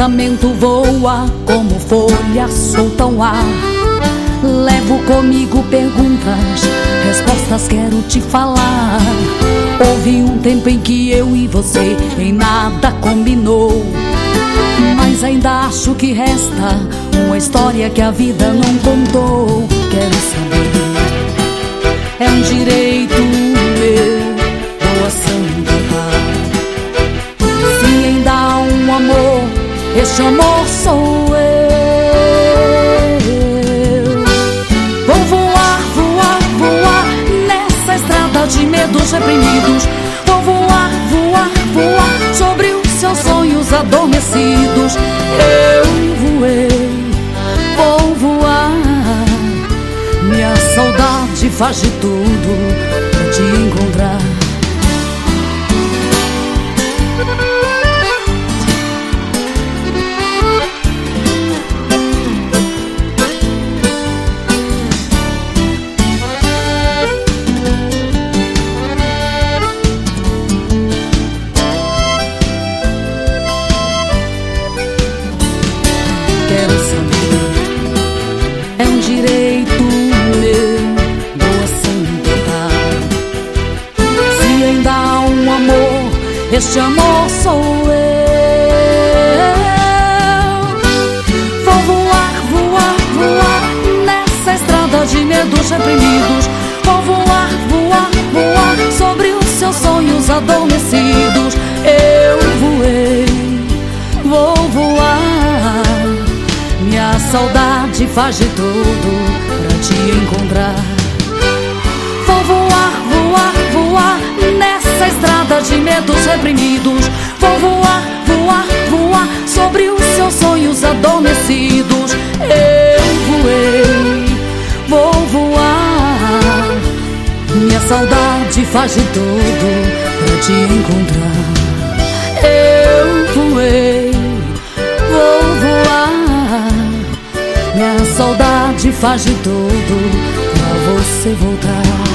pensamento voa como folha solta ao ar. Levo comigo perguntas, respostas quero te falar. Houve um tempo em que eu e você em nada combinou, mas ainda acho que resta uma história que a vida não contou. Quero saber, é um direito meu, doação do mar. Se ainda há um amor, este amor sou eu. Vou voar, voar, voar nessa estrada de medos reprimidos. Vou voar, voar, voar sobre os seus sonhos adormecidos. Eu voei, vou voar. Minha saudade faz de tudo pra te encontrar. Quero saber, é um direito meu, doação total. Se ainda há um amor, este amor sou eu. Vou voar, voar, voar nessa estrada de medos reprimidos. Vou voar, voar, voar sobre os seus sonhos adormecidos. Eu voei, vou voar. Minha saudade faz de tudo pra te encontrar. Vou voar, voar, voar nessa estrada de medos reprimidos. Vou voar, voar, voar sobre os seus sonhos adormecidos. Eu voei, vou voar. Minha saudade faz de tudo pra te encontrar. Eu voei, vou voar. Minha saudade faz de tudo pra você voltar.